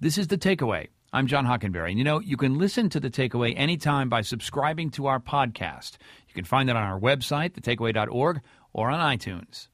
This is The Takeaway. I'm John Hockenberry. And you can listen to The Takeaway anytime by subscribing to our podcast. You can find it on our website, thetakeaway.org, or on iTunes.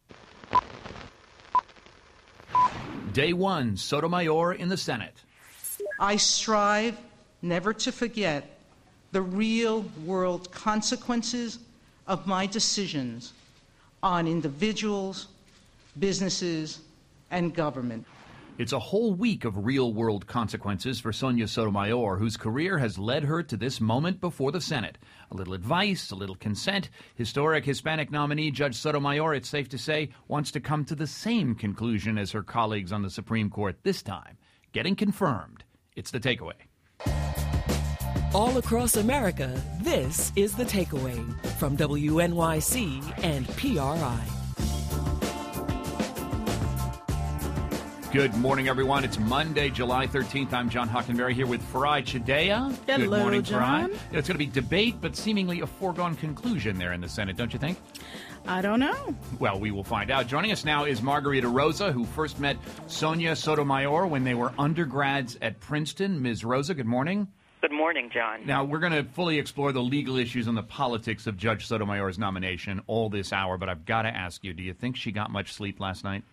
Day 1, Sotomayor in the Senate. I strive never to forget the real-world consequences of my decisions on individuals, businesses, and government. It's a whole week of real-world consequences for Sonia Sotomayor, whose career has led her to this moment before the Senate. A little advice, a little consent. Historic Hispanic nominee Judge Sotomayor, it's safe to say, wants to come to the same conclusion as her colleagues on the Supreme Court this time, getting confirmed. It's The Takeaway. All across America, this is The Takeaway from WNYC and PRI. Good morning, everyone. It's Monday, July 13th. I'm John Hockenberry here with Farai Chideya. Hello, Good morning, John. Farai. It's going to be debate, but seemingly a foregone conclusion there in the Senate, don't you think? I don't know. Well, we will find out. Joining us now is Margarita Rosa, who first met Sonia Sotomayor when they were undergrads at Princeton. Ms. Rosa, good morning. Good morning, John. Now, we're going to fully explore the legal issues and the politics of Judge Sotomayor's nomination all this hour, but I've got to ask you, do you think she got much sleep last night?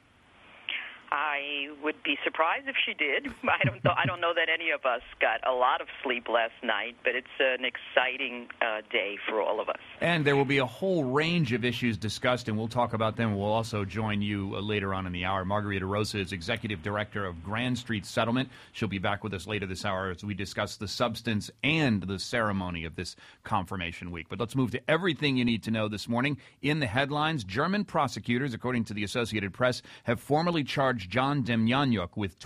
I would be surprised if she did. I don't know that any of us got a lot of sleep last night, but it's an exciting day for all of us. And there will be a whole range of issues discussed, and we'll talk about them. We'll also join you later on in the hour. Margarita Rosa is Executive Director of Grand Street Settlement. She'll be back with us later this hour as we discuss the substance and the ceremony of this confirmation week. But let's move to everything you need to know this morning. In the headlines, German prosecutors, according to the Associated Press, have formally charged John Demjanjuk with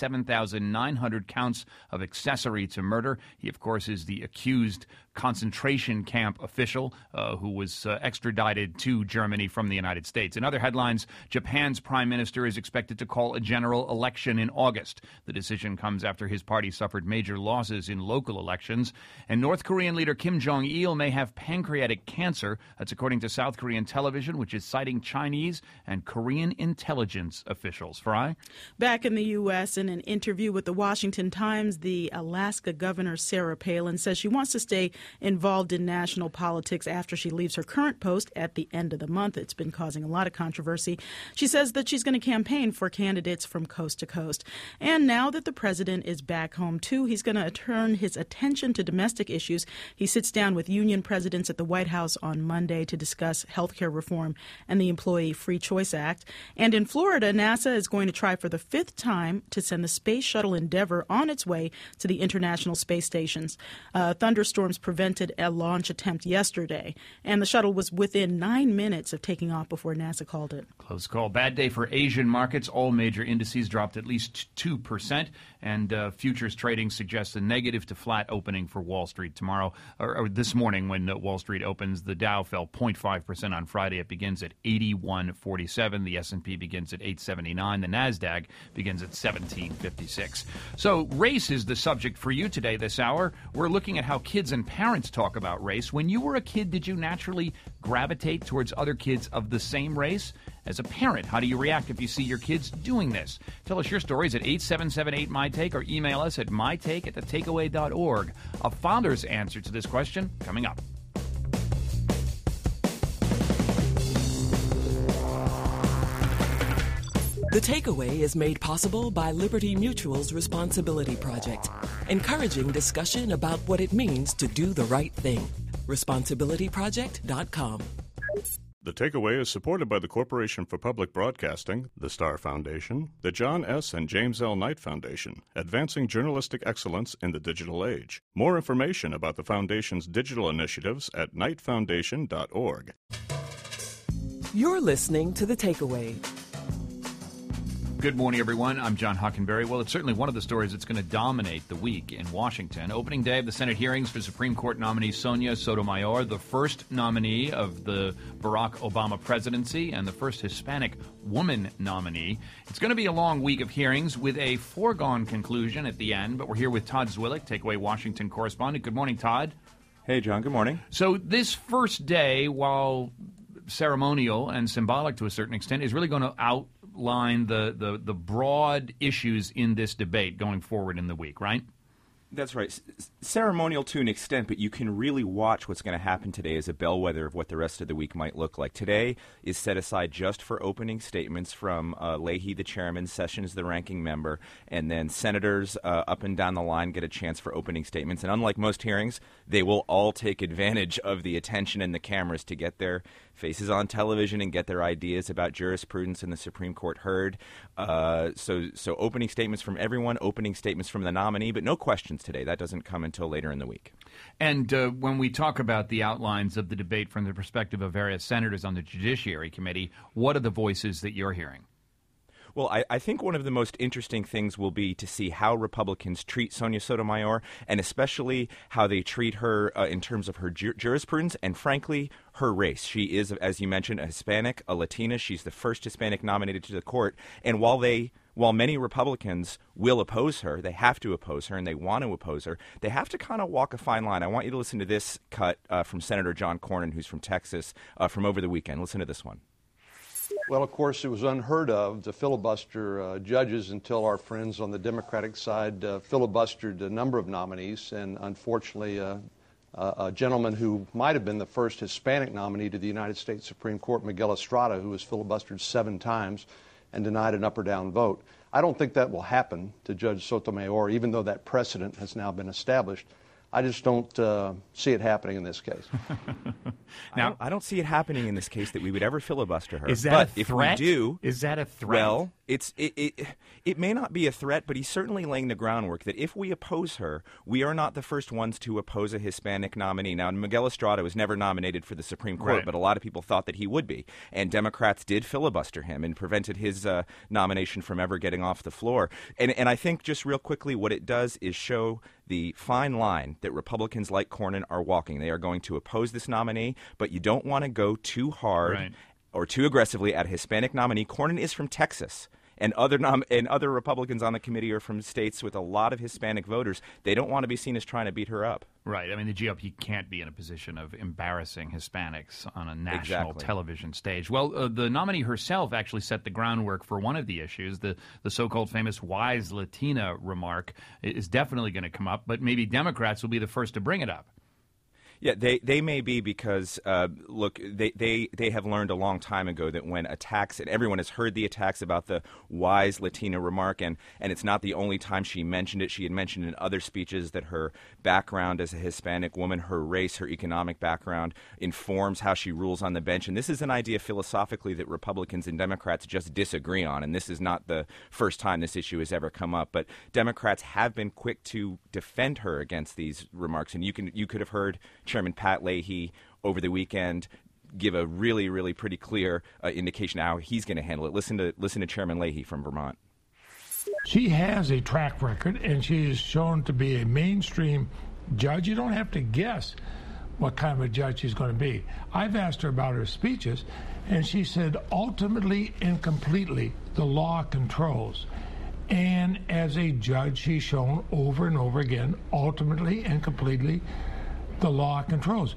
27,900 counts of accessory to murder. He, of course, is the accused concentration camp official who was extradited to Germany from the United States. In other headlines, Japan's prime minister is expected to call a general election in August. The decision comes after his party suffered major losses in local elections. And North Korean leader Kim Jong-il may have pancreatic cancer. That's according to South Korean television, which is citing Chinese and Korean intelligence officials. Farai? Back in the U.S., in an interview with the Washington Times, the Alaska governor Sarah Palin says she wants to stay involved in national politics after she leaves her current post at the end of the month. It's been causing a lot of controversy. She says that she's going to campaign for candidates from coast to coast. And now that the president is back home, too, he's going to turn his attention to domestic issues. He sits down with union presidents at the White House on Monday to discuss health care reform and the Employee Free Choice Act. And in Florida, NASA is going to try for the fifth time to send the Space Shuttle Endeavour on its way to the International Space Stations. Thunderstorms prevented a launch attempt yesterday, and the shuttle was within 9 minutes of taking off before NASA called it. Close call. Bad day for Asian markets. All major indices dropped at least 2%, and futures trading suggests a negative to flat opening for Wall Street tomorrow, or this morning when Wall Street opens. The Dow fell 0.5% on Friday. It begins at 81.47. The S&P begins at 879. The NASDAQ begins at 1756. So race is the subject for you today this hour. We're looking at how kids and parents talk about race. When you were a kid, did you naturally gravitate towards other kids of the same race? As a parent, how do you react if you see your kids doing this? Tell us your stories at 877-8MyTake or email us at mytake@thetakeaway.org. A father's answer to this question coming up. The Takeaway is made possible by Liberty Mutual's Responsibility Project, encouraging discussion about what it means to do the right thing. ResponsibilityProject.com. The Takeaway is supported by the Corporation for Public Broadcasting, the Star Foundation, the John S. and James L. Knight Foundation, advancing journalistic excellence in the digital age. More information about the Foundation's digital initiatives at knightfoundation.org. You're listening to The Takeaway. Good morning, everyone. I'm John Hockenberry. Well, it's certainly one of the stories that's going to dominate the week in Washington. Opening day of the Senate hearings for Supreme Court nominee Sonia Sotomayor, the first nominee of the Barack Obama presidency and the first Hispanic woman nominee. It's going to be a long week of hearings with a foregone conclusion at the end, but we're here with Todd Zwillich, Takeaway Washington correspondent. Good morning, Todd. Hey, John. Good morning. So this first day, while ceremonial and symbolic to a certain extent, is really going to outline the broad issues in this debate going forward in the week, right? That's right. Ceremonial to an extent, but you can really watch what's going to happen today as a bellwether of what the rest of the week might look like. Today is set aside just for opening statements from Leahy, the chairman, Sessions, the ranking member, and then senators up and down the line get a chance for opening statements. And unlike most hearings, they will all take advantage of the attention and the cameras to get their faces on television and get their ideas about jurisprudence in the Supreme Court heard. So opening statements from everyone, opening statements from the nominee, but no questions today. That doesn't come until later in the week. And when we talk about the outlines of the debate from the perspective of various senators on the Judiciary Committee, what are the voices that you're hearing? Well, I think one of the most interesting things will be to see how Republicans treat Sonia Sotomayor, and especially how they treat her in terms of her jurisprudence and, frankly, her race. She is, as you mentioned, a Hispanic, a Latina. She's the first Hispanic nominated to the court. And while many Republicans will oppose her, they have to oppose her, and they want to oppose her, they have to kind of walk a fine line. I want you to listen to this cut from Senator John Cornyn, who's from Texas, from over the weekend. Listen to this one. Well, of course, it was unheard of to filibuster judges until our friends on the Democratic side filibustered a number of nominees. And unfortunately, a gentleman who might have been the first Hispanic nominee to the United States Supreme Court, Miguel Estrada, who was filibustered 7 times and denied an up or down vote. I don't think that will happen to Judge Sotomayor, even though that precedent has now been established. I just don't see it happening in this case. Now, I don't see it happening in this case that we would ever filibuster her. Is that but a threat? If we do, is that a threat? Well, it may not be a threat, but he's certainly laying the groundwork that if we oppose her, we are not the first ones to oppose a Hispanic nominee. Now, Miguel Estrada was never nominated for the Supreme Court, right, but a lot of people thought that he would be. And Democrats did filibuster him and prevented his nomination from ever getting off the floor. And I think just real quickly what it does is show the fine line that Republicans like Cornyn are walking. They are going to oppose this nominee, but you don't want to go too hard, right, or too aggressively at a Hispanic nominee. Cornyn is from Texas, and other Republicans on the committee are from states with a lot of Hispanic voters. They don't want to be seen as trying to beat her up. Right. I mean, the GOP can't be in a position of embarrassing Hispanics on a national television stage. Well, the nominee herself actually set the groundwork for one of the issues. The so-called famous wise Latina remark is definitely going to come up, but maybe Democrats will be the first to bring it up. Yeah, they may be because, look, they have learned a long time ago that when attacks, and everyone has heard the attacks about the wise Latina remark, and it's not the only time she mentioned it. She had mentioned in other speeches that her background as a Hispanic woman, her race, her economic background informs how she rules on the bench. And this is an idea philosophically that Republicans and Democrats just disagree on, and this is not the first time this issue has ever come up. But Democrats have been quick to defend her against these remarks, and you could have heard Chairman Pat Leahy over the weekend give a really, really pretty clear indication how he's going to handle it. Listen to Chairman Leahy from Vermont. She has a track record, and she is shown to be a mainstream judge. You don't have to guess what kind of a judge she's going to be. I've asked her about her speeches, and she said, ultimately and completely, the law controls. And as a judge, she's shown over and over again, ultimately and completely, the law controls.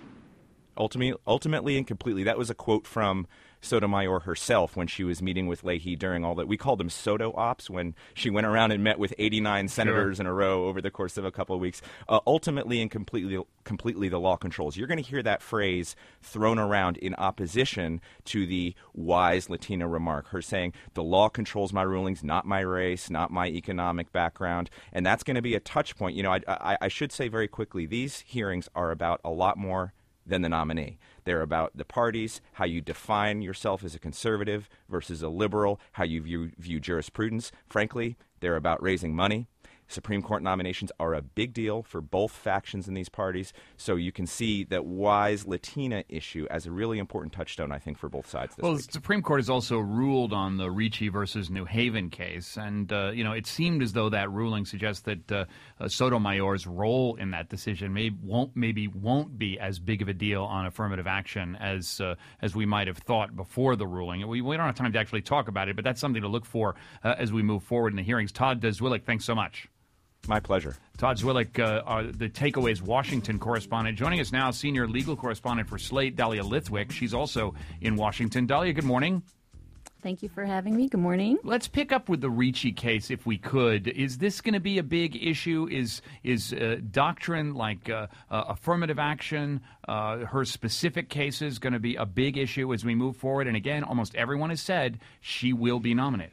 Ultimately and completely. That was a quote from Sotomayor herself when she was meeting with Leahy during all that. We called them Soto Ops when she went around and met with 89 senators in a row over the course of a couple of weeks. Ultimately and completely the law controls. You're going to hear that phrase thrown around in opposition to the wise Latina remark, her saying, the law controls my rulings, not my race, not my economic background. And that's going to be a touch point. You know, I should say very quickly, these hearings are about a lot more than the nominee. They're about the parties, how you define yourself as a conservative versus a liberal, how you view jurisprudence. Frankly, they're about raising money. Supreme Court nominations are a big deal for both factions in these parties, so you can see that wise Latina issue as a really important touchstone, I think, for both sides this week. The Supreme Court has also ruled on the Ricci versus New Haven case, and it seemed as though that ruling suggests that Sotomayor's role in that decision maybe won't be as big of a deal on affirmative action as we might have thought before the ruling. We don't have time to actually talk about it, but that's something to look for as we move forward in the hearings. Todd Zwillich, thanks so much. My pleasure. Todd Zwillich, the Takeaways Washington correspondent. Joining us now, senior legal correspondent for Slate, Dahlia Lithwick. She's also in Washington. Dahlia, good morning. Thank you for having me. Good morning. Let's pick up with the Ricci case, if we could. Is this going to be a big issue? Is doctrine like affirmative action, her specific cases, going to be a big issue as we move forward? And again, almost everyone has said she will be nominated.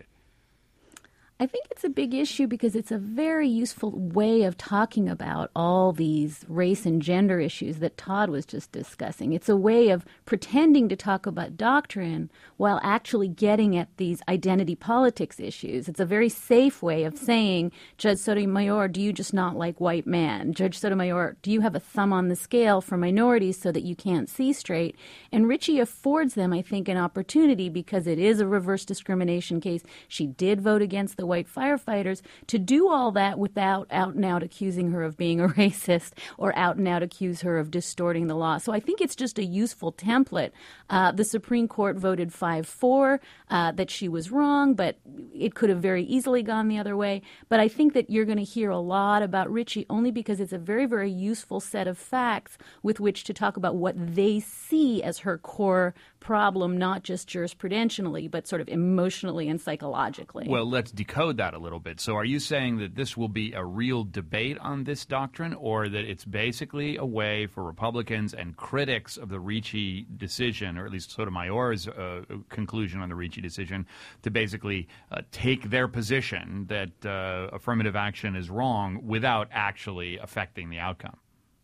I think it's a big issue because it's a very useful way of talking about all these race and gender issues that Todd was just discussing. It's a way of pretending to talk about doctrine while actually getting at these identity politics issues. It's a very safe way of saying, Judge Sotomayor, do you just not like white men? Judge Sotomayor, do you have a thumb on the scale for minorities so that you can't see straight? And Ricci affords them, I think, an opportunity because it is a reverse discrimination case. She did vote against the white firefighters to do all that without out and out accusing her of being a racist or out and out accuse her of distorting the law. So I think it's just a useful template. The Supreme Court voted 5-4 that she was wrong, but it could have very easily gone the other way. But I think that you're going to hear a lot about Ricci only because it's a very, very useful set of facts with which to talk about what they see as her core problem, not just jurisprudentially, but sort of emotionally and psychologically. Well, let's decode that a little bit. So are you saying that this will be a real debate on this doctrine, or that it's basically a way for Republicans and critics of the Ricci decision, or at least Sotomayor's conclusion on the Ricci decision, to basically take their position that affirmative action is wrong without actually affecting the outcome?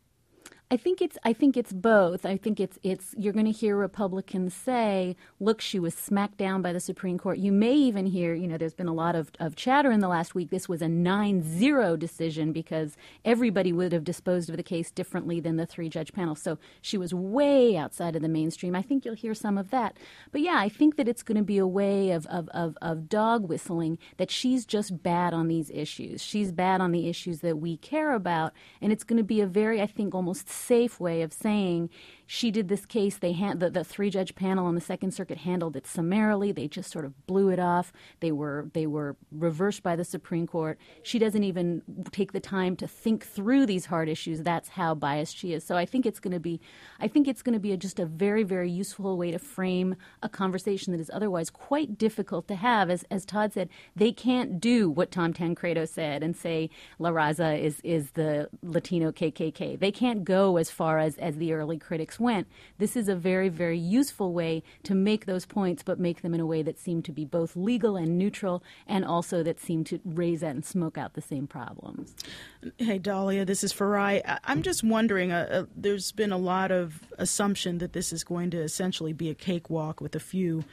I think it's both. I think it's you're going to hear Republicans say, look, she was smacked down by the Supreme Court. You may even hear, there's been a lot of chatter in the last week. This was a 9-0 decision because everybody would have disposed of the case differently than the 3-judge panel. So she was way outside of the mainstream. I think you'll hear some of that. But yeah, I think that it's going to be a way of dog whistling that she's just bad on these issues. She's bad on the issues that we care about. And it's going to be a very, I think, almost safe way of saying she did this case. The 3-judge panel on the Second Circuit handled it summarily. They just sort of blew it off. They were reversed by the Supreme Court. She doesn't even take the time to think through these hard issues. That's how biased she is. So I think it's going to be just a very, very useful way to frame a conversation that is otherwise quite difficult to have. As Todd said, they can't do what Tom Tancredo said and say La Raza is the Latino KKK. They can't go as far as the early critics went. This is a very, very useful way to make those points, but make them in a way that seemed to be both legal and neutral, and also that seemed to raise and smoke out the same problems. Hey, Dahlia, this is Farai. I'm just wondering, there's been a lot of assumption that this is going to essentially be a cakewalk with a few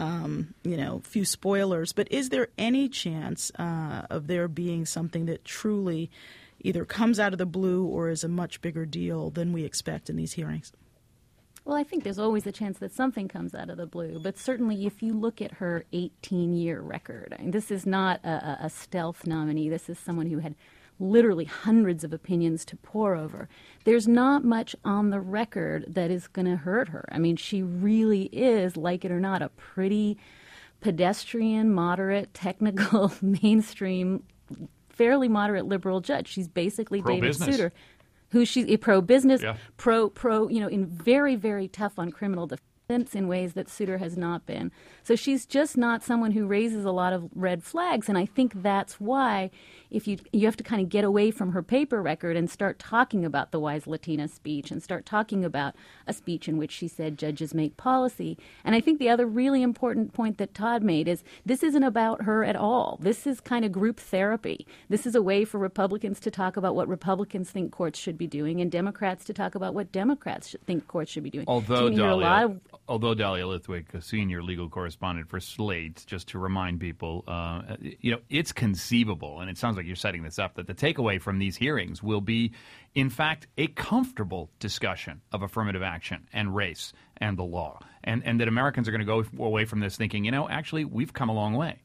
spoilers, but is there any chance of there being something that truly either comes out of the blue or is a much bigger deal than we expect in these hearings? Well, I think there's always a chance that something comes out of the blue, but certainly if you look at her 18-year record, this is not a stealth nominee. This is someone who had literally hundreds of opinions to pore over. There's not much on the record that is going to hurt her. She really is, like it or not, a pretty pedestrian, moderate, technical, mainstream, fairly moderate liberal judge. She's basically David Souter, who she's pro-business, pro, in very, very tough on criminal defense in ways that Souter has not been. So she's just not someone who raises a lot of red flags, and I think that's why if you have to kind of get away from her paper record and start talking about the Wise Latina speech and start talking about a speech in which she said judges make policy. And I think the other really important point that Todd made is this isn't about her at all. This is kind of group therapy. This is a way for Republicans to talk about what Republicans think courts should be doing and Democrats to talk about what Democrats think courts should be doing. Although Dahlia Lithwick, a senior legal correspondent for Slate, just to remind people, it's conceivable, and it sounds like you're setting this up, that the takeaway from these hearings will be, in fact, a comfortable discussion of affirmative action and race and the law, and that Americans are going to go away from this thinking, actually, we've come a long way.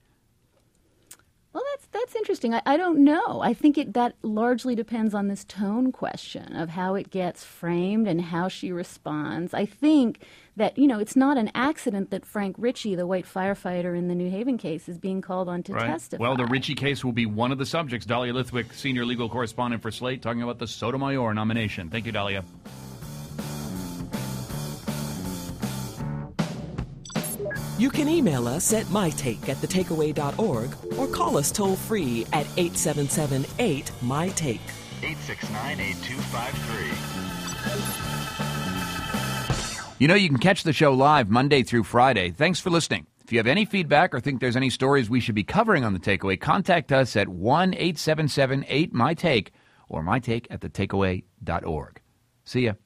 Well, that's interesting. I don't know. I think that largely depends on this tone question of how it gets framed and how she responds. I think that, it's not an accident that Frank Ricci, the white firefighter in the New Haven case, is being called on to testify. Well, the Ricci case will be one of the subjects. Dahlia Lithwick, senior legal correspondent for Slate, talking about the Sotomayor nomination. Thank you, Dahlia. You can email us at mytake@thetakeaway.org or call us toll-free at 877-8-MY-TAKE. 869-8253. You know, you can catch the show live Monday through Friday. Thanks for listening. If you have any feedback or think there's any stories we should be covering on The Takeaway, contact us at 1-877-8-MY-TAKE or mytake@thetakeaway.org. See ya.